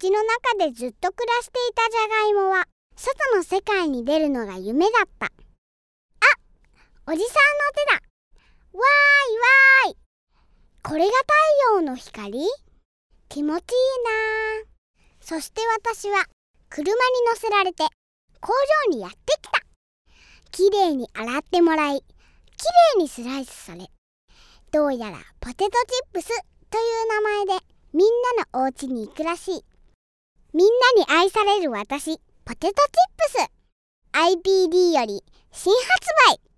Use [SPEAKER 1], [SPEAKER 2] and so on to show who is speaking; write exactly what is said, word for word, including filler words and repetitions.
[SPEAKER 1] 土の中でずっと暮らしていたじゃがいもは外の世界に出るのが夢だった。あ、おじさんの手だ。わーいわーい。これが太陽の光？気持ちいいな。そして私は車に乗せられて工場にやってきた。きれいに洗ってもらい、きれいにスライスされ、どうやらポテトチップスという名前でみんなのお家に行くらしい。みんなに愛される私、ポテトチップス アイピーディー より新発売。